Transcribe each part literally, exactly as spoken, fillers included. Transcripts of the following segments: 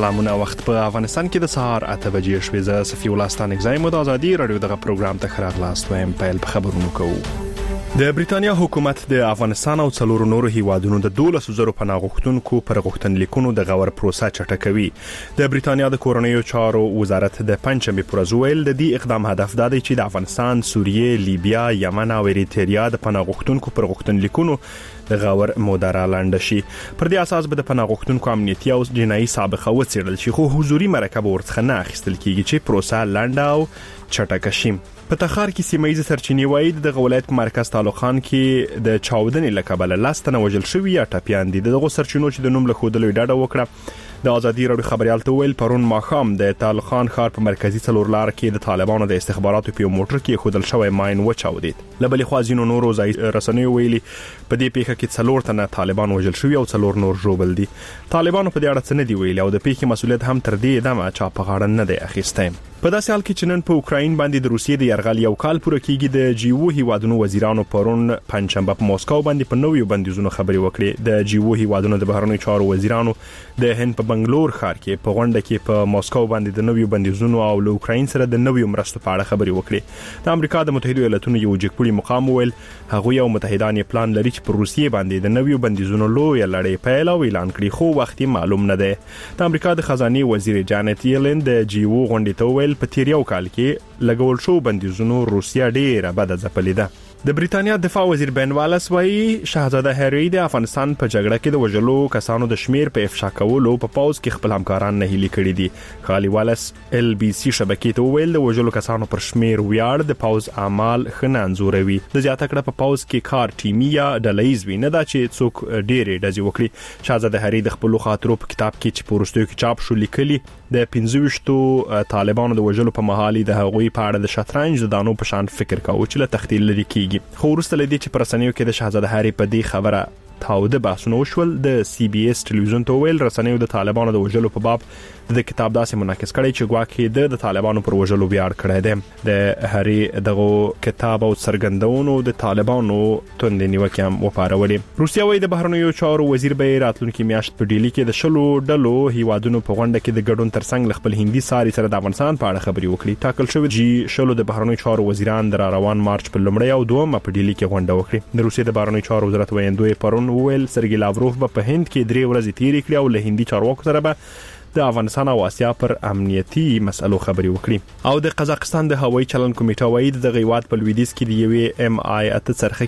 سلامونه وخت په افغانستان کې د سهار اته بجې شوې. زه صفي الله ستانک زایم د ازادي رادیو دغه پروګرام ته خراغلاست وایم. پیل په خبرونو کوو. د بریټانیا حکومت د افغانستان او څلورو نورو هیوادونو د دولس زره پناه غوښتونکو پر غوښتنلیکونو د غور پروسه چټکوي. د بریټانیا د کورنیو چارو وزارت د پنځمې پر ورځ ویل د دې اقدام هدف دا دی چې د افغانستان، سوریه، لیبیا، یمن او اریتریا د پناه غوښتونکو پر غوښتنلیکونو د غور موده را لاندې شي. پر دې اساس به د پناه غوښتونکو امنیتي او جنایي سابقه وڅېړل شي، خو حضوري مرکه ورڅخه نه اخیستل کیږي چې پروسه لنډه او چټکه شي. په تخار کې سیمایي سرچینې وایي د ولایت مرکز تعلقان کې د چاودنې لکبل لاستنه وجل شوی یا ټپیان دي. دغه سرچینو چې د نوم له خودلو ډاډه وکړه. د ازادي رادیو خبريال ته ویل پرون ماخام د تعلقان ښار په مرکزی څلور لار کې د طالبانو د استخباراتو په موټر کې خودل شوی ماين وچاودید. لبلې خوازینو نورو ځای رسنیو ویلي په دې پیښه کې څلور تنه طالبان وجل شوی او څلور نور ژوبل دي. طالبانو په دې اړه څه نه دی ویلي او د پیښې مسؤلیت هم تر دې دمه چا په غاړه نه دی اخیسته. په داسې حال کې چې نن په اوکراین باندې د روسیې د یرغل یو کال پوره کیږي، د جیو هیوادونو وزیرانو پرون پنځشنبه په موسکو باندې په نویو بندیزونو خبري وکړې. د جیو هیوادونو د بهرنیو چارو وزیرانو د هند په بنگلور ښار کې په غونډه کې په موسکو باندې د نویو بندیزونو او له اوکراین سره د نویو مرستو په اړه خبري وکړې. د امریکا د متحده ایالاتونو یو جګپوړي مقام ویل هغه یو متحدان پلان لري چې په روسیې باندې د نویو بندیزونو لوی لړۍ پیل او اعلان کړي، خو وخت معلوم نه دی. د امریکا د خزانه وزیر جانت یلن د جیو غونډې ته ویل په تیر یو کال کې لګول شو بندیزونو روسیا ډیره بد ځپلې ده. د بریټانیا دفاع وزیر بن والاس وایي شاهزاده هری د افغانستان په جګړه کې د وژلو کسانو د شمیر په افشا کولو په پاوز کې خپل همکاران نه هلي کړي دي. خالي والاس ال بي سي شبکې ته ویل د وژلو کسانو پر شمیر ویاړ د پاوز اعمال خنه انزوروي. د زیاته کړه په پاوز کې کار ټیمي یا ډلهیز وي، نه دا چې څوک ډېرې ډزې وکړي. شاهزاده هری د خپل خاطرو په کتاب کې چې په وروستیو کې چاپ شو لیکلي د پنځه ویشت طالبانو د وژلو په محالي د هغوی په اړه د شطرنج د دانو په شان فکر کاوه چې له تخیل لري کیږي. خو وروسته لدی چې پر رسنیو کې د شاهزاده هری په دې خبره تاوده بحثونه وشول. د سی بي اس ټلویزیون ته ویل رسنیو د طالبانو د وژلو په باب د کتاب داسې منعکس کړي چې ګواکې د د طالبانو پر وژلو ویاړ کړی دی. د هری دغه کتاب او څرګندونو د طالبانو توند نیوکه هم وپارولې. روسیا وایي د بهرنیو چارو وزیر به راتلونکي میاشت په ډیلی کې د شلو ډلو هیوادونو په غونډه کې د ګډون ترڅنګ خپل هندي ساري سره د افغانستان په اړه خبري وکړي. ټاکل شوی جی شلو د بهرنیو چارو وزیران د روان مارچ په لومړی او دومه په ډیلی کې غونډه وکړي. د روسیې د بهرنیو چارو وزارت ویاندوی پرون ویل سرګی لاوروف به په هند کې درې ورځې تیرې کړې او له هندي چارواکو سره به د افغانستان او آسیا پر امنیتي مسلو خبري وکړي. او د قزاقستان د هوایي چلن کمیټه وایي د غیوات په لویدیځ کې د یوې ام آی اته څرخه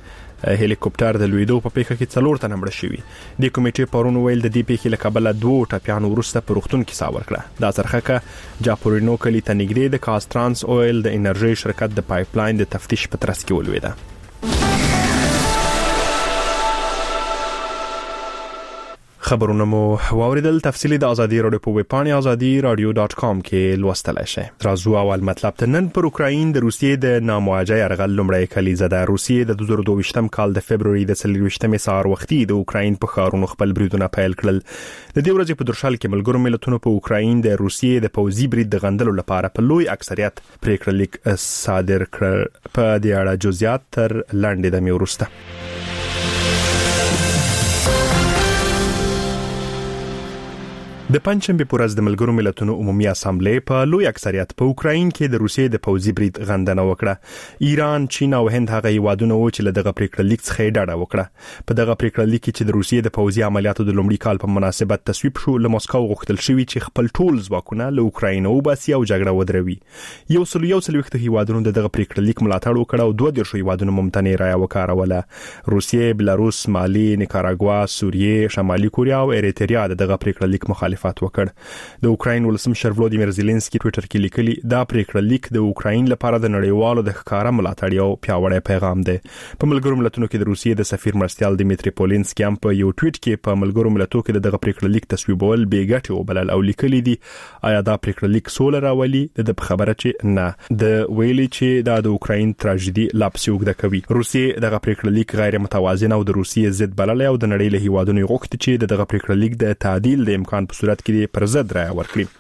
کې هلیکوپټر د لویدو په پیښه کې څلور تنه مړه شوي. د کمیټې پرون ویل د دې پیښې له کبله دوه ټپیانو وروسته په روغتون کې سا ورکړه. دا څرخه کې جاپورینو کلی ته نږدې د کاسترانس اویل د انرژي شرکت د پایپ لاین د تفتیش په ترڅ کې ولویده. خبرونه مو واوریدل. تفصیلی د ازادي رادیو په ویب پاڼه ازادي رادیو ډاټ کام کې لوستلای شئ. راځو اول مطلب ته. نن پر اوکراین د روسیې د نامواجه یرغل لومړی کلیزه ده. روسیې د دوه زره دوه ویشتم کال د فبرवरी د څلور ویشتمې سهار وختي د اوکراین په ښارونو خپل بریدونه پیل کړل. د دې ورځې په درشل کې ملګرو ملتونو په اوکراین د روسیې د پوځي برید د غندلو لپاره په لوی اکثریت پریکړه لیک صادر کړ. په دې اړه جزئیات تر لاندې دمه وروسته. د پنځشنبه پر ورځ د ملګرو ملتونو عمومي اسامبلې په لوی اکثریت په اوکراین کې د روسیې د پوځي برید غندنه وکړه. ایران، چین او هند هغه هیوادونه و چې له دغه پریکړه لیک څخه ډډه وکړه. په دغه پریکړه لیک کې چې د روسیې د پوځي عملیاتو د لومړي کال په مناسبت تصویب شو، له مسکو غوښتل شوی چې خپل ټول ځواکونه له اوکراین او باسي او جګړه ودروي. یو سل یو سل وخت هیوادونو دغه پریکړه لیک ملاتړ وکړ او دوه دیرش هیوادونو ممتنع رایه وکاروله. روسیې، بلاروس، مالی، نیکاراګوا، سوریه، شمالي کوریا او اریتریا دغه پریکړه لیک مخالفت وکړ. د اوکراین ولسمشر ولودیمیر زيلنسکي ټوئیټر کې لیکلي دا پریکړه لیک د اوکراین لپاره د نړیوالو د ښکارا ملاتړ یو پیاوړی پیغام دی. په ملګرو ملتونو کې د روسیې د سفیر مرستیال دیمیتری پولینسکي هم په یو ټویټ کې په ملګرو ملتونو کې دغه پریکړه لیک تصویبول بیګټي وبلل او لیکلي دي آیا دا پریکړه لیک سول راولي. د خبره چې نه د ویلي چې دا د اوکراین تراژیدي لا پسې وګړه کوي. روسیې دغه پریکړه لیک غیر متوازن او د روسیې ضد بلل او د نړۍ له هیوادونو غوښتي چې دغه پریکړه لیک د تعدیل د امکان په صورت کې پر ضد رائے ورکړي.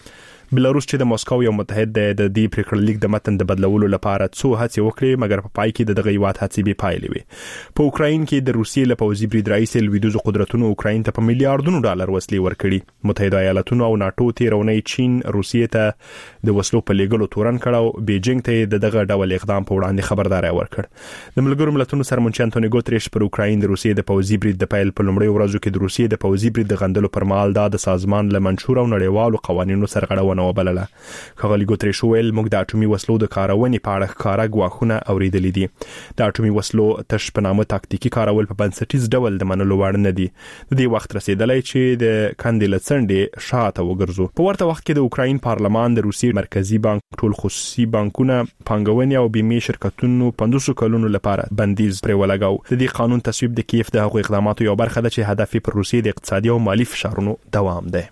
بلاروس چې د ماسکو یو متحد دی د دې پریکړه لیک د متن د بدلولو لپاره څو هڅې وکړې مګر په پای کې د دغه هیواد هڅې بې پایلې وې. په اوکراین کې د روسیې له پوځي برید رئیس لویدوزو قدرتونو اوکراین ته په میلیارډونو ډالر وسلې ورکړي. متحده ایالاتونو او ناتو تیرونې چین روسیې ته د وسلو په لیږلو تورن کړو. بیجینګ ته د دغه ډول اقدام په وړاندې خبرداري ورکړ. د ملګرو ملتونو سرمنشي انټونی ګوتریش پر اوکراین د روسیې د پوځي برید د پیل په لومړۍ ورځو کې د روسیې د پوځي برید د غندلو پر مهال دا د سازمان له منشور او نړیوالو قوانینو سرغړونه وبلله. ښاغلي ګوتریش ویل موږ د اټومي وسلو د کارونې په اړه ښکاره ګواښونه اوریدلي دي. د اټومي وسلو تش په نامه تاکتیکي کارول په بنسټیز ډول د منلو وړ نه دي. د دې وخت رسیدلی چې د کندې له څنډې شاته وګرځو. په ورته وخت کې د اوکراین پارلمان د روسیې مرکزی بانک ټول خصوصي بانکونه پانګونې او بیمې شرکتونو پنځوس کلونو لپاره بندیز پرې ولګاو. د دې قانون تصویب د کیف د هغو اقداماتو یو برخه ده چې هدف یې پر روسیې د اقتصادي او مالی فشارونو دوام ده.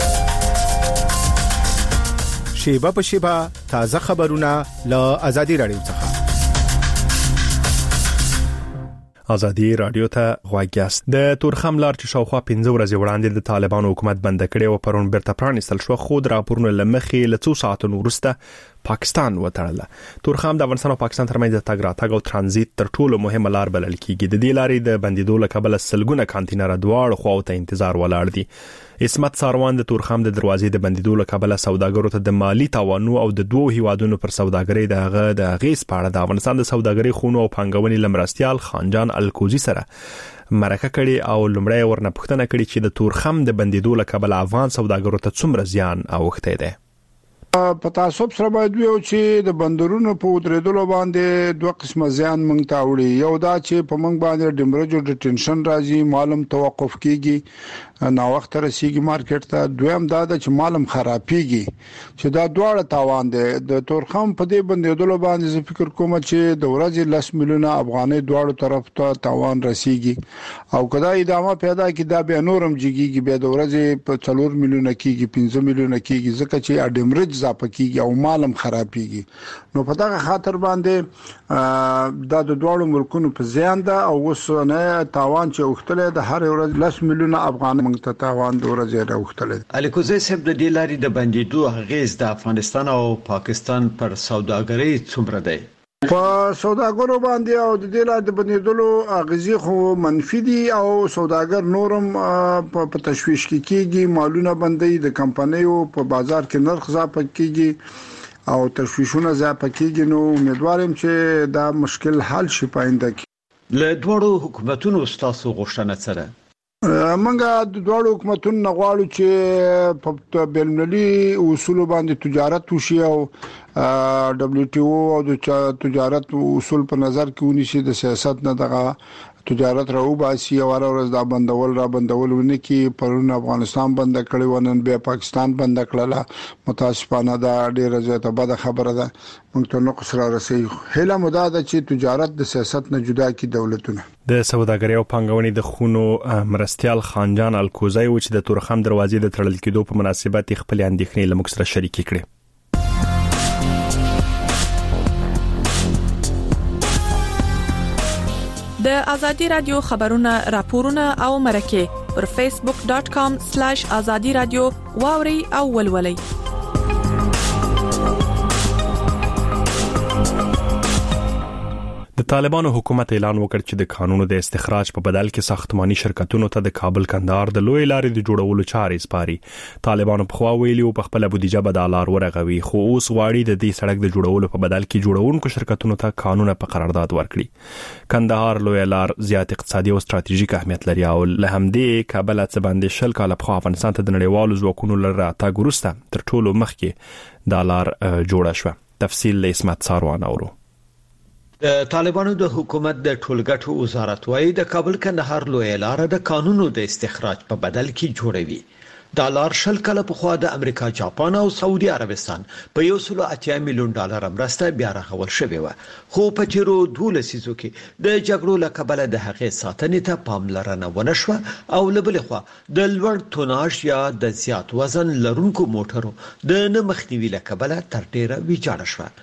شیبه په شیبه تازه خبرونه له آزادي رادیو څخه. آزادي رادیو ته غواګیاست. د تورخم لار چې شاوخوا پنځه ورځې وړاندې د طالبانو حکومت بند کړي او پرون بیرته پرانیستل شو، خو د راپورونو لمخې له څو ساعتونو وروسته پاکستان وتړله. تورخم د افغانستان او پاکستان ترمنځ د تګ راتګ او ترانزیت تر ټولو مهمه لار بلل کیږي. د دې لارې د بندیدو له کبله سلګونه کانټینر دواړو خواو ته انتظار ولاړ دي. اسمت ساروان د تورخم د دروازې د بندیدو له کبله سوداګرو ته د مالی تاوانونو او د دوه هیوادونو پر سوداګرۍ د هغه د غیس پاړه د افغانستان د سوداګرۍ خونو او پانګونې لمرستيال خانجان الکوزي سره مرکه کړي او لمړی ورنه پوښتنه کړي چې د تورخم د بندیدو له کبله افغان سوداګرو ته څومره زیان اوښتی دی. په تعصب سره باید ویو چې د بندرونو په ودرېدلو باندې دوه قسمه زیان مونږ ته وړي. یو دا چې په مونږ باندې ډیمرجو ډیټنشن راځي، معلوم توقف کیږي، نا وخت رسیږي مارکیټ ته. دویم دا چې معلوم خرابيږي چې دا دواړه تاوان دي. د تورخم په دې بندیدلو باندې زه فکر کوم چې د ورځې لس میلیونه افغانۍ دواړو طرف ته تاوان رسیږي او کدا ادامه پیدا کی دا به نورم جګیږي، به د ورځې په څلور میلیونه کیږي، پنځه میلیونه کیږي، ځکه چې ډیمرج اضافه کیږي او مالم خرابيږي. نو په دغه خاطر باندې دا د دوړو ملکونو په زیان ده او وسونه تاوان چې وختله د هر ورځ لس میلیونه افغان موږ ته تاوان د ورځې راوختله. الکوزي صاحب د دې لارې د بندیدو غیز د افغانستان او پاکستان پر سوداګرۍ څومره دی؟ په سوداګرو باندې او د دې لارې د بندیدلو اغیزې خو منفي دي او سوداګر نورم په تشویش کې کیږي، مالونه بندي، د کمپنیو په بازار کې نرخ اضافه کیږي او تشویشونه اضافه کیږي. نو امیدوارم چې دا مشکل حل شي پاینده کې. له دوړو حکومتونو ستاسو غوښتنه سره منګه د دوړو حکومتونو غواړو چې په بینالمللي اصول باندې تجارت وشي او دبليو ټي او او د تجارت اصول په نظر کې ونیسي، د سیاست نه دغه تجارت راو باسي او ورځ دا بندول را بندول ونه کې پرون افغانستان بند کړي ونن به پاکستان بند کړله. متاسفانه دا ډیره زیاته بده خبره ده. موږ ته نقص را رسي. هله مداده چې تجارت د سیاست نه جدا کی دولتونه. د سوداګرۍ او پانګونې د خونو مرستيال خانجان الکوزي و چې د تورخم دروازې د تړل کېدو په مناسبت خپل اندېښنې لمک سره شریک کړي. د آزادي رادیو خبرونه، راپورونه او مرکه پر فیسبوک ډاٹ کام سلیش آزادي رادیو واوري او ولولي. د طالبانو حکومت اعلان وکړ چې د قانونو د استخراج په بدل کې ساختماني شرکتونو ته د کابل کندهار د لوی لارې د جوړولو چارې سپاري. طالبانو په خوا ویلي او په خپل بودیجه به د لار ورغوي، خو اوس غواړي د دې سړک د جوړولو په بدل کې جوړونکو شرکتونو ته قانون په قرارداد ورکړي. کندهار لوی لار زیات اقتصادي او ستراتیژیک اهمیت لري او له همدې کابل څخه باندې شل کاله په افغانستان ته د نړیوالو ځواکونو لپاره راتګ وروسته تر ټولو مخکې د لار جوړه شوه. تفصیل له اسمت ساروان اورو. د طالبانو د حکومت د ټولګټو وزارت وايي د کابل کندهار لوی لار د قانونو د استخراج په بدل کې جوړوي. دا لار شل کاله په خوا د امریکا، جاپان او سعودي عربستان په یو سل اتیا میلیون ډالر مرسته بیا رغول شوې و، خو په تیرو دوه لسیزو کې د جګړو له کبله د هغې ساتنې ته پاملرنه ونه شوه او له بلې خوا د لوړ توناژ یا د زیات وزن لرونکو موټرو د نه مخنیوي له کبله تر ډیره ویجاړه شوه.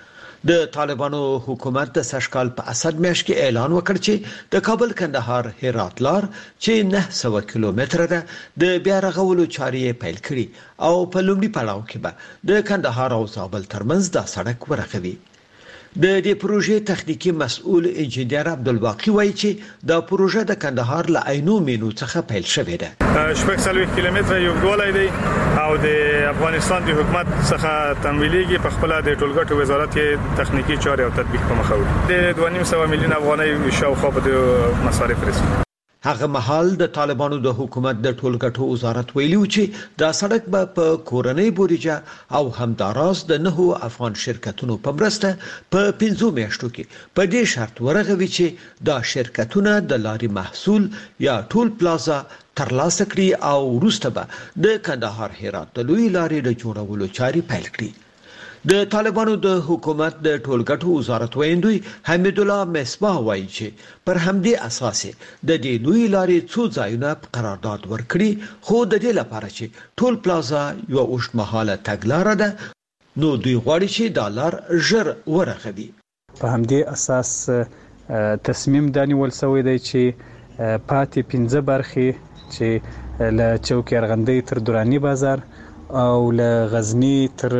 د طالبانو حکومت د سشکال په اسد میاشت کې اعلان وکړ چې د کابل کندهار هرات لار چې نه سوه کیلومتره ده د بیا رغولو چارې پیل کړي او په لومړي پړاو کې به د کندهار او زابل ترمنځ دا سړک ورغوي. د دې پروژې تخنیکی مسؤل انجنیر عبدالباقی وایي چې دا پروژه د کندهار له عینو مینو څخه پیل شوې ده. شپږ څلوېښت کیلومتره یو ډولای دی او د افغانستان د حکومت څخه تمویلېږي په خپل د ټولګټو وزارت کې تخنیکی چارې او تطبیق په مخ وړي. د دوه نیم سوه میلیون افغانۍ شاوخوا په د مصارف رسیدي. هغه مهال د طالبانو د حکومت د ټولګټو وزارت ویلي چې دا سړک به په کورنۍ بودیجه او همداراز د نهو افغان شرکتونو په مرسته په پنځو میاشتو کې په دې شرط ورغوي چې دا شرکتونه د لاري محصول یا ټول پلازا ترلاسه کړي او وروسته به د کندهار هرات د لوی لارې د جوړولو چارې پیل کړي. د طالبانو د حکومت د ټولګټو وزارت ویندوی حمید الله مصباح وایي چې پر همدې اساس د دې لوی لارې څو ځایونه قرارداد ورکړي خو د دې لپاره چې ټول پلازا یو اوږدمهاله تګلاره ده نو دوی غواړي چې دا لار ژر ورغوي. په همدې اساس تصمیم دانیول شوی دی چې پاتې پنځه برخې چې له چوک ارغندې تر درانی بازار او له غزنی تر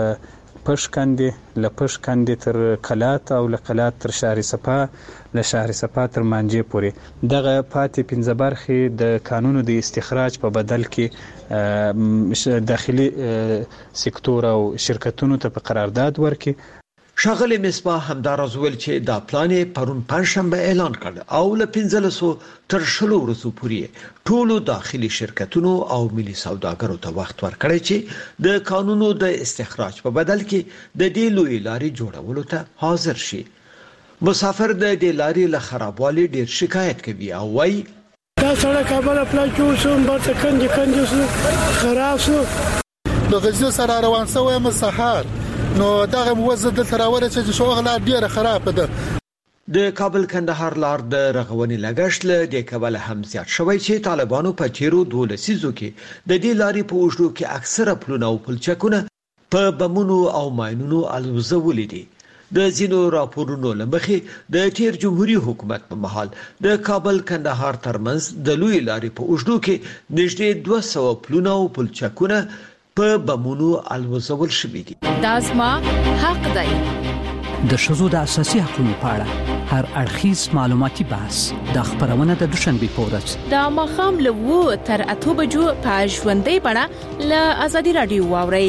پشکندې له پشکندې تر قلات او له قلات تر شهر صفا له شهر صفا تر مانجې پورې دغه پاتې پنځه برخې د قانونو د استخراج په بدل کې داخلي سکتور او شرکتونو ته په قرارداد ورکړي. شاغلی مصباح همداراز ویل چې دا پلان پرون پنځشنبه اعلان کړ او له پنځلسو تر شلو ورځو پورې ټولو داخلي شرکتونو او ملي سوداګرو ته وخت ورکړی چې د قانونو د استخراج په بدل کې د دې لوی لارې جوړولو ته حاضر شي. مسافر د دې لارې له خرابوالي ډیر شکایت کوي او وایي دا سړک کابل پلان جوړ شو برته کندې کندې خراب شو د غزو سره روان شوی مسحر نو دغه موزه د تراوره چې شوغله ډیره خراب ده. د کابل کندهار لار د رغونې لګښت له د کابل هم زیات شوی چې طالبانو په تیرو دوه لسیزو کې د دې لارې په اوږدو کې اکثره پلونه او پلچکونه په بمونو او ماینونو الوزولې دي. د ځینو راپورونو لمخې د تیر جمهوریت حکومت په مهال د کابل کندهار ترمنځ د لوی لارې په اوږدو کې نږدې دوه سوه پلونه او پلچکونه په بمونو الوزول شوي دي. دا زما حق دی. د ښځو د اساسي حقوقو په اړه هر اړخیز معلوماتي بحث د خبرونه د دوشنبه په ورځ د ماښام له اووه تر اته بجو په ژوندۍ بڼه له ازادي رادیو واورئ.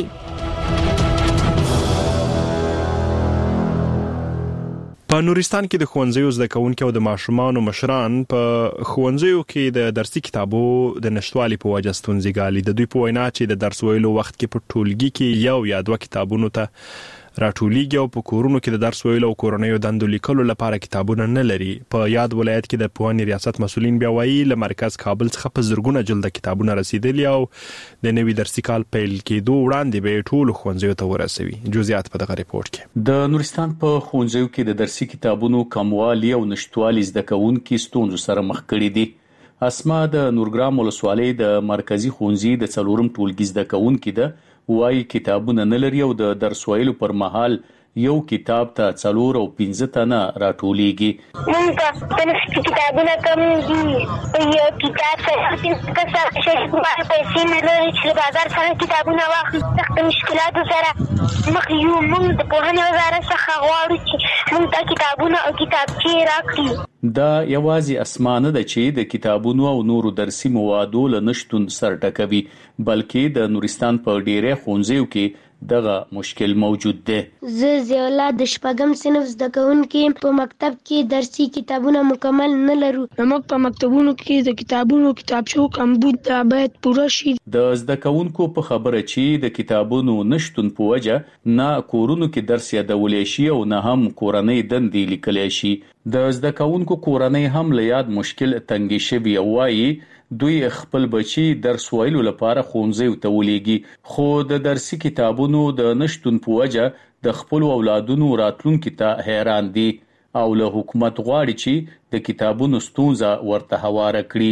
په نورستان کې د ښوونځیو زده کوونکو او د ماشومانو مشران په ښوونځیو کې د درسي کتابو د نشټوالي په وجه ستونزې ګالي. د دوی په وینا چې د درس ویلو وخت کې په ټولګي کې یو یا دوه کتابونو ته راټولېږي او په کورونو کې د درس ویلو او کورنیو دندو لیکلو لپاره کتابونه نه لري. په یاد ولایت کې د پوهنې ریاست مسؤلین بیا وایي له مرکز کابل څخه په زرګونه جلده کتابونه رسیدلي او د نوي درسي کال پیل کېدو وړاندې به ټول ښوونځیو ته ورسوي. جزئیات په دغه ریپورت کې. د نورستان په ښوونځیو کې د درسي کتابونو کموالي او نشټوالي زده کوونکي ستونزو سره مخ کړي دي. اسما د نورګرام ولسوالۍ د مرکزی ښوونځي د څلورم ټولګي زده کوونکي ده وایي کتابونه نه لري او د درس ویلو پر مهال یو کتاب ته څلور او پنځه تنه راټولېږي. موږ ته کتابونه کم دي. یو کتاب ته کسر شریک مال پیسې نه لري چې بازار څخه کتابونه واخلي. سخت مشکلاتو سره مخ یو. موږ د پوهنې وزارت څخه غواړو چې موږ ته کتابونه او کتابچې راکړي. دا یوازې اسمانه ده چې د کتابونو او نورو درسي موادو له نشټون سر ټکوي بلکې د نورستان په ډیره ښوونځیو کې دغه مشکل موجود دی. زه زیولا د شپږم صنف زده کوونکي په مکتب کې درسي کتابونه مکمل نه لرو. موږ په مکتبونو کې د کتابونو کتابچو کمبود دا باید پوره شي. د زده کوونکو په خبره چې د کتابونو نشټون په وجه نه کورونو کې درس یادولې شي او نه هم کورنۍ دندې لیکلې شي. د زده کوونکو کورنۍ هم له یاد مشکل تنګي شوی او وايي دوی خپل بچي درس ویلو لپاره ښوونځیو ته ولېږي خو د درسي کتابونو د نشټون په وجه د خپل اولادونو راتلونکي ته حیران دي او له حکومت غواړي چې د کتابونو ستونزه ورته هواره کړي.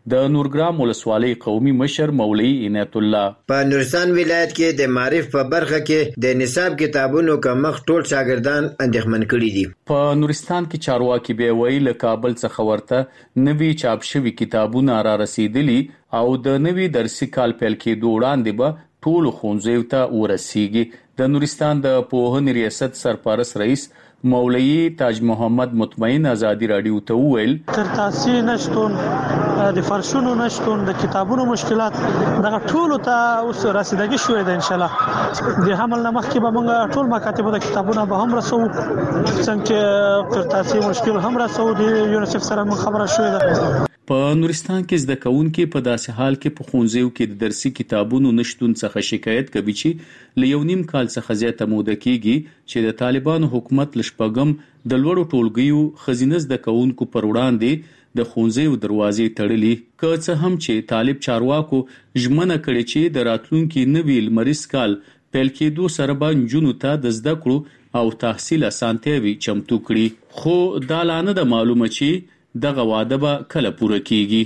د نورګرام ولسوالۍ قومي مشر مولوي عنایت الله په نورستان ولایت کې د معرف په برخه کې د نصاب کتابونو کمښت ټول شاګردان اندېښمن کړي دي. په نورستان کې چارواکي به ویل له کابل څخه ورته نوي چاپ شوي کتابونه را رسیدلي او د نوي درسي کال پیل کېدو وړاندې به ټول ښوونځیو ته ورسیږي. د نورستان د پوهنې ریاست سرپرست رئیس مولوي تاج محمد مطمئن ازادي رادیو ته وویل ترتاسي نشټون د فرشونو نشټون د کتابونو مشکلات دغه ټول ته اوس رسیدګي شوې ده. ان شاء الله د حمل نمخ کې به موږ ټول مکاتب د کتابونو به هم رسو څنګه ترتاسي مشکل هم رسو د یونیسف سره خبره شوې ده. په نورستان کې زده کوونکي په داسې حال کې په ښوونځیو کې د درسي کتابونو نشټون څخه شکایت کوي چې له یو نیم کال څخه زیاته موده کېږي چې د طالبانو حکومت لشپږم د لوړو ټولګیو خزینه زده کوونکو پر وړاندې د ښوونځیو دروازې تړلي. که څه هم چې طالب چارواکو ژمنه کړې چې د راتلونکي نوي لمریز کال پیل کېدو سره به نجونو ته د زده کړو او تحصیل اسانتیاوي چمتو کړي، خو دا لا نه ده معلومه چې دغه وعده به کله پوره کیږي.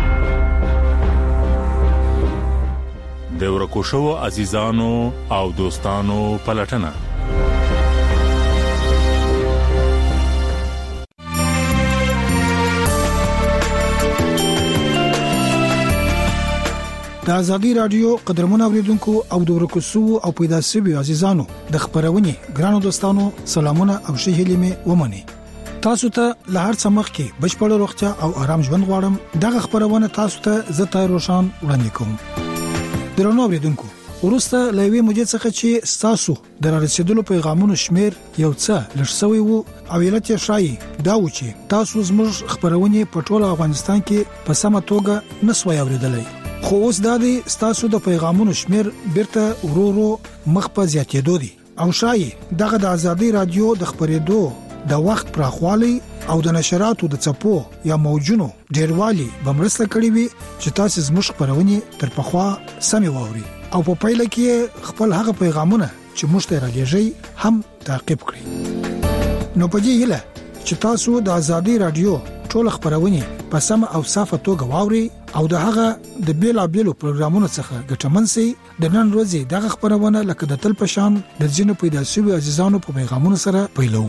د ورکو شوو عزیزانو او دوستانو پلټنه د ازادي رادیو قدرمن اوریدونکو او د ورکو شوو او پیدا شوی عزیزانو د خبرونې ګرانو دوستانو سلامونه او ښه هیلې مې ومني. تاسو ته له هر څه مخکې بشپړ روغتیا او آرام ژوند غواړم. دغه خبرونه تاسو ته زه تای روشان وړاندې کوم. درنو اوریدونکو، ورسته لوي موجه څخه چې تاسو د رسیدلو پیغامونو شمیر یو څه لږ وو او علت یې شایي دا و چې تاسو زموږ خبرونه په ټول افغانستان کې په سمه توګه نسوي اوریدلای. خو اوس دا دي تاسو د پیغامونو شمیر بیرته ورورو مخ په زیاتېدو دي او شایي دغه د ازادي رادیو د خبرېدو د وخت پراخوالی او د نشراتو د چپو یا موجونو ډیروالی بمرسته کړی وي چې تاسو زموږ خبرونه تر پخوا سمې واوري او په پایله کې خپل هغه پیغامونه چې موږ ته راځي هم تعقیب کړئ. نو په دې هیله چې تاسو د ازادي رادیو ټول خبرونه په سم او صافه توګه واوري او د هغه د بیلا بیلو پروګرامونو څخه ګټمن سي. د نن ورځې دغه خبرونه لکه د تل پشان د ځینو پیدا شوی عزیزانو په پیغامونو سره پیلو.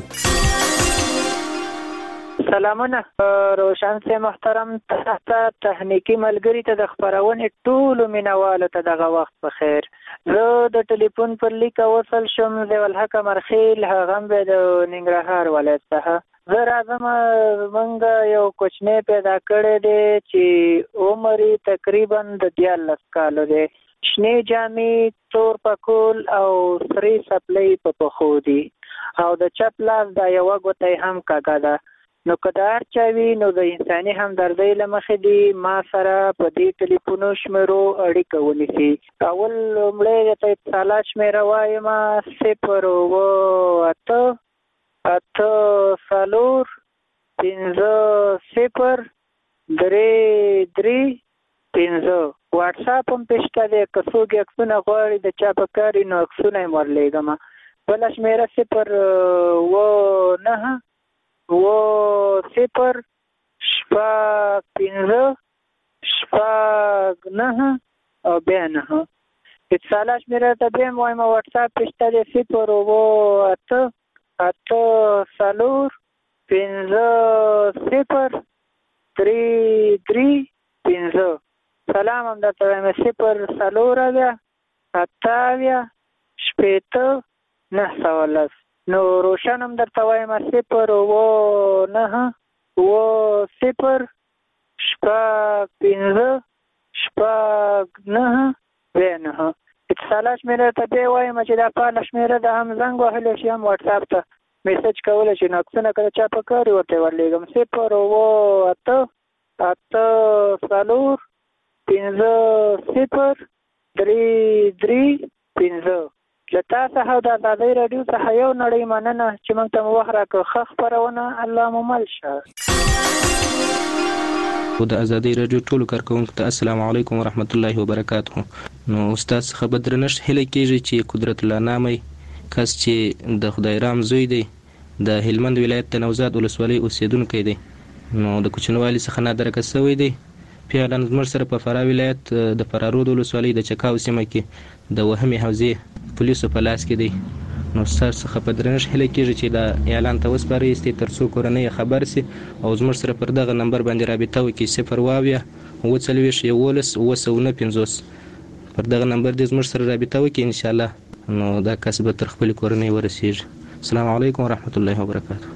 سلامونه روشن سي محترم تاسو تخنیکی ملګری ته د خبرونه ټول مینوالو ته دغه وخت بخیر. زه د ټلیفون پر لیک وصل شم د ولحق مرخیل هغه به د ننګرهار ولایت څخه. زه راځم منګه یو کوچنی پیدا کړی دی چې عمر تقریبا د دیارلس کالو دی. شنې جامې، تور پکول او سری سپلۍ په پښو دي او د چپ لاس د یوه ګوتې هم کاږه ده. نو کدار چاوي نو د انساني همدردۍ لمخې دی ما سره په دې ټلیفونو شمیرو اړیکه ونیسي. اول لومړی ته اتصاله شمیره وایم صفر اوه اته اته څلور پنځه صفر درې درې پنځه. واټساپ هم پېشته دی، که څوک عکسونه غواړي د چا په کار نو عکسونه یې ورلیږم. بله شمیره صفر اوه نهه اوه صفر شپږ پنځه شپږ نهه او بیا نهه. اتصاله شمیره ته بیا هم وایم واټساپ پېشته دی صفر اوه اته اته څلور پنځه صفر درې درې پنځه. سلام هم درته وایم صفر څلور اویا اته اویا شپېته نهه سوه لس. نو روشن هم درته وایم صفر اوه نهه اوه صفر شپږ پنځه شپږ نهه بیا نهه. اتصاله شمیره ته بیا وایم چې دا فعاله شمیره ده، هم زنګ وهلی شي هم واټساپ ته میسج کولی شي. نو عکسونه که د چا په کار وي ورته یې ورلیږم. صفر اوه اته اته څلور پنځه صفر درې درې پنځه. له تا څخه د ازادۍ راډیو څخه یو نړۍ مننه چې موږ ته مو وخت راکړ. ښه خپرونه الله مو مل شه. د ازادۍ راډیو ټولو کارکوونکو ته السلام علیکم ورحمت الله وبرکاته. نو استاد څخه به درنښت هیله کېږي چې قدرت الله نامي کس چې د خدای رام زوی دی د هلمند ولایت د نوزاد ولسوالۍ اوسیدونکی دی، نو د کوچنوالي څخه نادرکه شوی دی. فعلا زموږ سره په فراه ولایت د فرارود ولسوالۍ د چکاو سیمه کې د وهمي حوزې پولیسو په لاس کې دی. نو ستاسو څخه په درنښت هیله کېږي چې دا اعلان ته وسپارئ استې تر څو کورنۍ خبر سي او زموږ سره پر دغه نمبر باندې رابطه وکړي صفر اووه اووه څلوېښت یولس اووه سوه نه پنځوس پر دغه نمبر دې زموږ سره رابطه وکړي انشاءالله نو دا کس به تر خپلې کورنۍ ورسېږي. السلام علیکم ورحمت الله وبرکاته.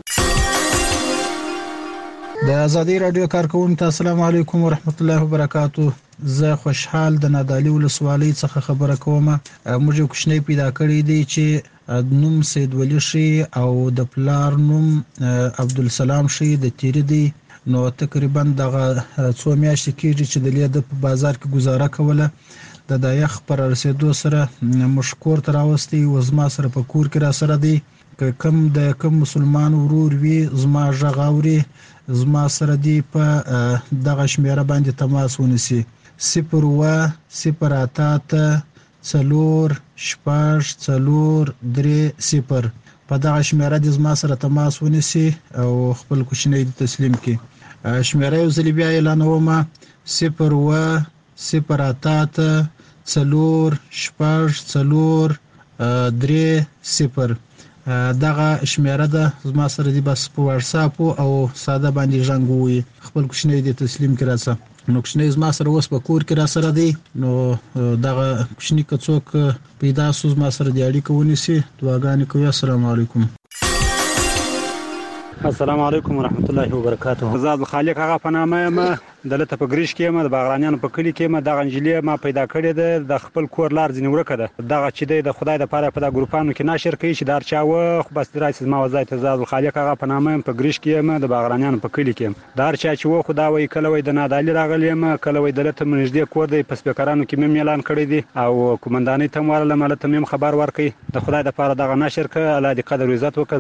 د ازادي رادیو کارکونکو ته السلام علیکم ورحمت الله وبرکاته. زه خوشحال د نادعلي ولسوالۍ څخه خبره کوم. موږ یو کوچنی پیدا کړی دی چې نوم سید ولی شي او د پلار نوم عبدالسلام شي د تیری دی. نو تقریبا دغه څو میاشتې کېږي چې د لیده په بازار کې گزاره کوله. د د یخ پر رسیدو سره مشکور تر راوستي وزما سره په کور کې را سره دی. کم د کم مسلمان ورور وی زما ژغاوري زما سره دی په دغه شمیره باندې تماس ونیسي صفر و صفر اته څلور شپږ څلور درې صفر په دغه شمیره د زما سره تماس ونیسي او خپل کوچنی تسلیم کړي. شمیره یو ځل بیا اعلانوم صفر و صفر اته څلور شپږ څلور درې صفر. دغه شمیره ده زما سره دی بس په واتس اپ او ساده باندې ژوند وي خپل کوچنی د تسلیم کړه څه. نو کوچنی زما سره اوس په کور کې را سره دی. نو دغه کوچنی کڅوک پیدا سوز ما سره دی اړیکه ونیسي. دعاګانې کوي. السلام علیکم. السلام علیکم ورحمت الله وبرکاته. زاد خالق هغه په نامه یم دلته په ګریش کې یم د باغرانیانو په کلی کې یم. دغه انجلې ما پیدا کړې ده د خپل کور لار ځینې ورکه ده. دغه چې دی د خدای د پاره په دغه ګروپانو کې نشر کوي چې دار چا و خو بس درایسي ما وځای ته زاد خالق هغه په نامه یم په ګریش کې یم د باغرانیانو په کلی کې یم. دار چا چې و خدا وای کله وای د نادعلي راغلی یم کله وای دلته منځدې کور دی په سپیکرانو کې مې اعلان کړی دی او کومندانۍ ته ورله ملته مې خبر ورکړي د خدای د پاره دغه نشر ک الله دې قدر عزت وکړي.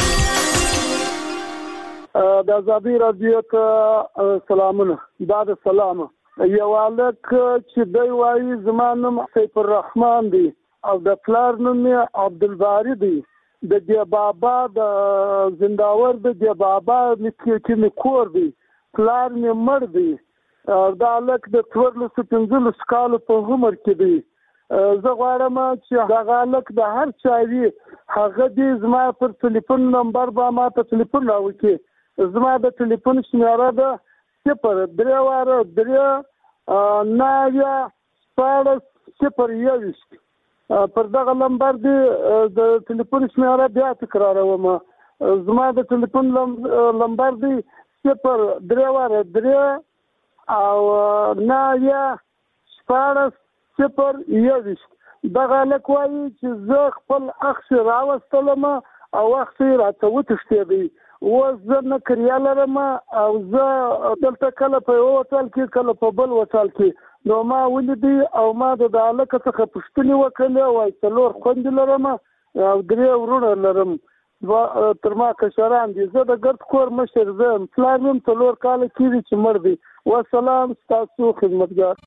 د ازادي رادیو ته سلامونه. دا د سلام یو الک چې دی وایي زما نوم سیف الرحمن دی او د پلار نوم یې عبدالباری دی. د دې بابا د زنداور د دې بابا چې مې کور دی پلار مې مړ دی. دا الک د څوارلسو پنځلسو کالو په عمر کې دی. زه غواړم چې دغه الک د هر چا وي هغه دې زما پر ټلیفون نمبر به ما ته ټلیفون راوکړي. زما د ټلیفون شمیره ده صفر درې واره درې نوي شپاړس صفر یوویشت. پر دغه نمبر دی د ټلیفون شمیره بیا تکراروم. زما د ټلیفون نمبر دی صفر درې واره درې او نوي شپاړس صفر یوویشت. دغه هلک وایي چې زه خپل اخ راوستلم او اخ راته وتښتېدی. اوس زه نه کریا لرم او زه دلته کله په یو هوټل کې کله په بل هوټل کې نو ما ولیدی او ما د هلک څخه پوښتنې وکړې وایي څلور خویندې لرم او درې ورونه لرم تر ما کشران دي. زه د ګرد کور مشر زه یم. پلار مې هم څلور کاله کېږي چې مړ دی. وسلام ستاسو خدمتګار.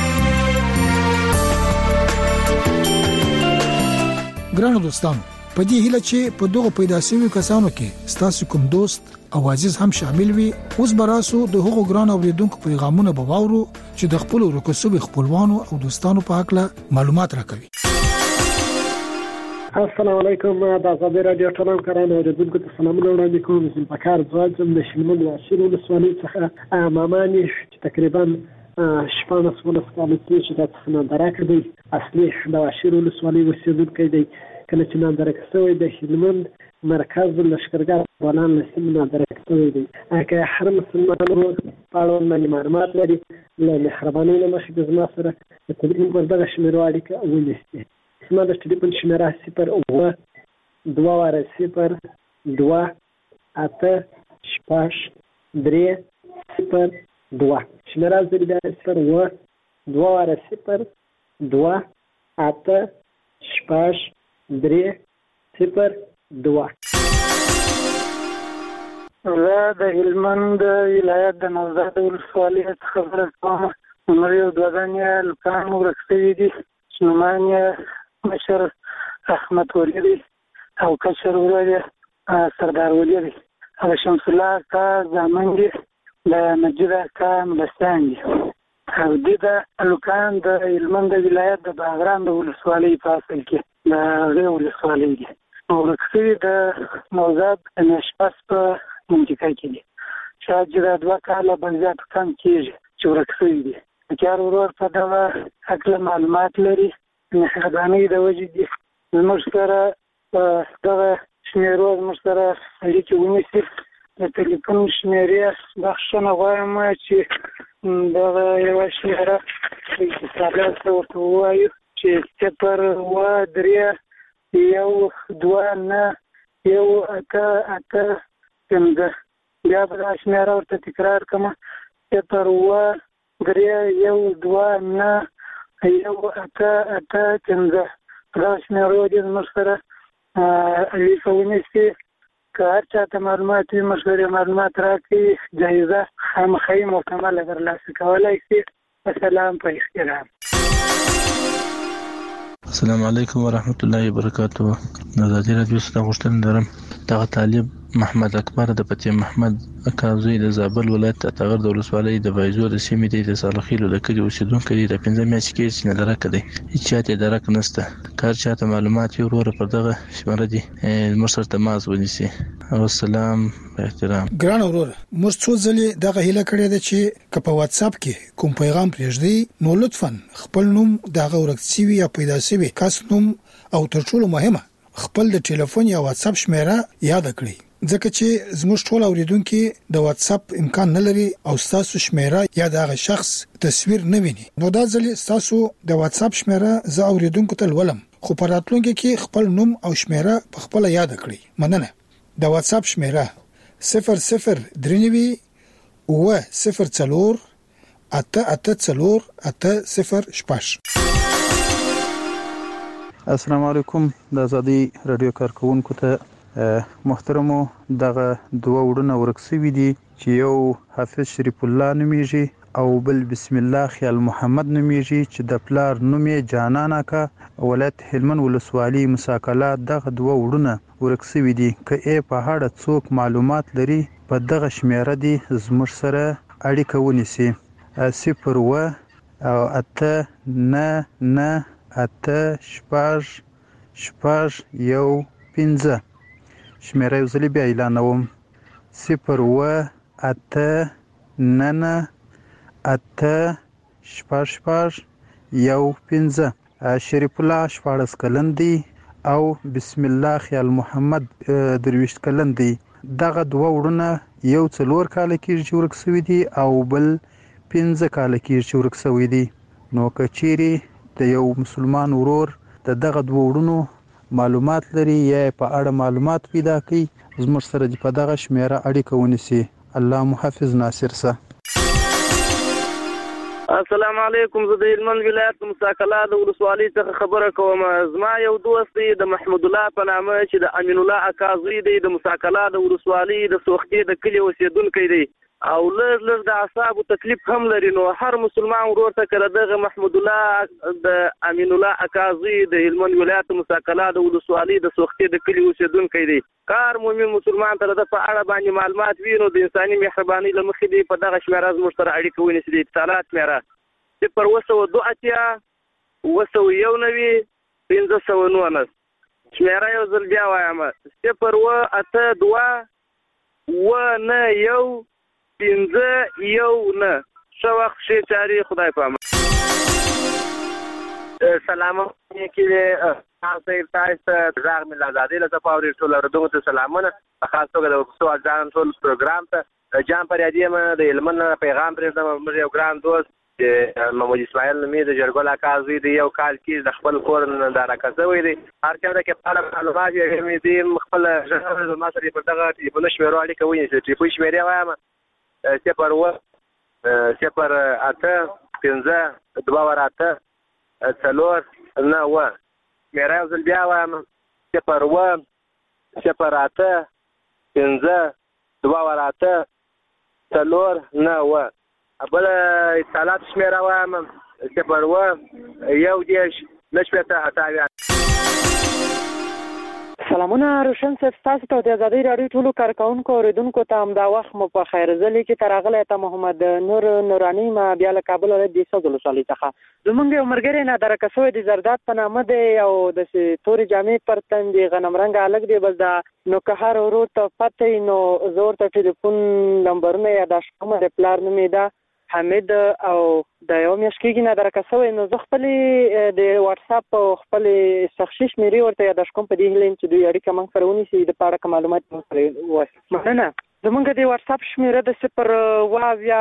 ګرانو دوستانو په دې هیله چې په دغه پیدا شویو کسانو کې ستاسو کوم دوست او عزیز هم شامل وي. اوس براسو د هغو ګران اوریدونکو پیغامونه به واورو چې د خپل ورکوسوي خپلوانو او دوستانو په اړه معلومات راکوي. السلام علیکم. د ازادي رادیو ټولم کارانو اوریدونکو ته سلامونه وړاندې کوم. زه په کار ځوان د شلمن واشر ولسوالۍ څخه مامانی چې تقریبا شپږ ولس کال کې چې د څنګه دی اصلي د واشر ولسوالۍ اوسیدونکی دی. کله چې نادرک شوی د هلمند مرکز لشکرګاه بولان لسیم نادرک شوی دی. اګه هر مسلمان په اړه باندې معلومات لري له مهربانۍ نه مخکې زما سره د تلیفون پر دغه شمیره اړیکه ونیسي. زما د تلیفون شمیره صفر اووه دوه واره صفر دوه اته شپږ درې صفر دوه. شمیره زری بیا صفر اووه دوه واره صفر دوه اته شپږ درې صفر دوه. زه د هلمند ولایت د نوزاد ولسوالۍ څخه خبره کوم. عمر یو دوه دانې لوکان ورک شوي دي. نومان یې مشر احمد ولی دی او کشر ورور یې سردار ولی دی. هغه شمس الله اکا زامن دي د مجید اکا ملستان دي. او د الوکان د هلمند ولایت د باغران د ولسوالۍ په اصل کې د هغې ولسوالۍ دي. نو ورک شوي د نوزاد نشپس په منطقه کې دي. شاید چې دا دوه کاله به زیات کم کېږي چې ورک شوي دي. چار ورور په دغه هکله معلومات لري، مهربانۍ د وجې دي زموږ سره په دغه شمېرو زموږ سره اړیکې ونیسي. د ټلیفون شمېرې بخښنه غواړم چې دغه یوه شمېره اتصالات ته ورته ووایو چې صفر اووه درې یو دوه نه یو اته اته پنځه. بیا به دا شمېره ورته تکرار کړم، صفر اووه درې یو دوه نه یو اته اته پنځه. په دغه شمېرو دې زموږ سره اړیکه ونیسي. که هر چاته معلومات وي مشورې معلومات راکړي، جایزه خامخا مکمله ترلاسه کولی شي. سلام په احترام. السلام علیکم ورحمت الله وبرکاته. د ازادي راډیو څخه غوښتنه لرم دغه طالب محمد اکبر د پتی محمد اکازوی د زابل ولایت اتغر د ولسوالۍ د بایزو د سیمې د صالحیلو د کلی اوسیدونکو دی. د پنځه میاشتې کې چې نه درک دی، هیڅ چاته درک نشته. کار چاته معلومات یو ورور پر دغه شماره دي موږ سره تماس ونیسي. والسلام احترام. ګران ورور، موږ څو ځلې دغه هیله کړې ده چې که په واتس اپ کې کوم پیغام پرېږدي نو لطفاً خپل نوم دغه ورکسي یا پیدا شوی کس نوم او تر ټولو مهمه خپل د ټلیفون یا واتس اپ شمیره یاد کړئ، ځکه چې زموږ ټول اوریدونکو د واتس اپ امکان نه لري او تاسو شمیره یا دغه شخص تصویر نه ویني. نو دا ځلې تاسو د واتس اپ شمیره زه اوریدونکو ته ولم، خو په راتلونکي کې خپل نوم او شمیره په خپل یاد کړئ. مننه. د واتس اپ شمیره صفر صفر درنوي او صفر څلور اته اته څلور اته صفر شپږ. السلام علیکم. د ازادي رادیو کارکونکو ته محترمو، دغه دوه وړونه ورکسوي دي چې یو حافظ شریف الله نومیږي او بل بسم الله خیال محمد نومیږي چې د پلار نوم یې جانان اکا ولایت هلمند ولسوالۍ مساکلات. دغه دوه وړونه ورکسوي دي. که یې په هړه څوک معلومات لري په دغه شمیره دي زموږ سره اړیکه ونیسي. صفر اووه او اته نه نه اته شپږ شپږ یو پنځه. شمیره یو ځلې بیا اعلانوم، صفر اووه اته نه نه اته شپږ شپږ یو پنځه. شریف الله شپاړس کلن دی او بسم الله خیال محمد درویشت کلن دی. دغه دوه وړونه یو څلور کاله کېږي چې ورک شوي دي او بل پنځه کاله کېږي چې ورک شوي دي. نو که چیرې د یو مسلمان ورور د دغه دوه وړونو معلومات لري یا په اړه معلومات پیدا کړي زموږ سره د په دغه شمیره اړیکه ونیسي. الله محافظ ناصر سه. السلام علیکم. زه د هلمند ولایت مساکلات د ولسوالۍ څخه خبره کوم. زما یو دوست دی د محمود الله په نامه چې د امین الله اکازوی دی، د مساکلات د ولسوالۍ د سوختې د کلي اوسیدونکی دی او لږ لږ د اعصابو تکلیف هم لري. نو هر مسلمان ورور ته کړه دغه محمود الله د امین الله اکازوی د هلمند ولایت مساکلات د ولسوالۍ د سوختې د کلي اوسیدونکی دی. کار مومن مسلمان ته د په اړه باندې معلومات وي نو د انساني مهربانۍ له مخې دی په دغه شمیره زموږ سره اړیکه ونیسي. د اتصالات شمیره صفر اووه سوه دوه اتیا اووه سوه یو نوي پنځه سوه نولس. شمیره یو ځل بیا وایم، صفر اووه اته دوه اووه نه یو پنځه یو نه. ښه وخت ښې چارې، خدای په امان. سلام علیکم. تاسو تاسو زاغ مل آزادی له تفاوري ټول اوردونکو ته سلامونه. په خاص توګه د وسو ځان ټول پروګرام ته جام پر یادیم د هلمند پیغام پرېږدم. موږ یو ګران دوست محمد اسماعیل نومي د جرګل اکازوی دی، یو کال کې د خپل کور نه د راکځوي دی. هر چا د کې په معلومات یې مې دي خپل ژغ ما سره په دغه ټلیفون شمیره اړیکه ونیسي. ټلیفون شمیره وایم صفر اووه صفر اته پنځه دوه ور اته څلور نه اووه. شمیره یو ځل بیا وایم، صفر اووه صفر اته پنځه دوه ور اته څلور نه اووه. بل اتصالات شمیره وایم، صفر اووه یو دېرش نه شپېته اته اویا. سلامونه روشن صاحب، تاسو ته د ازادي راډیو ټولو کارکونکو اوریدونکو ته هم دا وخت مو په خیر. زه لیکي ته راغلی ته محمد نور نوراني ما بیا له کابل ولایت د سود ولسوالۍ څخه. زمونږ یو ملګری نادرکه شوی د زرداد په نامه دی او داسې تورې جامې پر تن دي، غنم رنګه هلک دی. بس دا نو که هر ورور ته پته وي نو زه ورته ټلیفون نمبرونه یاداشت کوم. د پلار نوم یې ده حمید او د یو میاشت کېږي نادرکه شوی. نو زه خپلې د واتساپ او خپلې شخصي شمېرې ورته یاداشت کوم په دې هیله یم چې دوی اړیکه موږ سره ونیسي د په اړه که معلومات موږ سره ووایي. مننه. زمونږ د واتساپ شمېره د صفر اووه اویا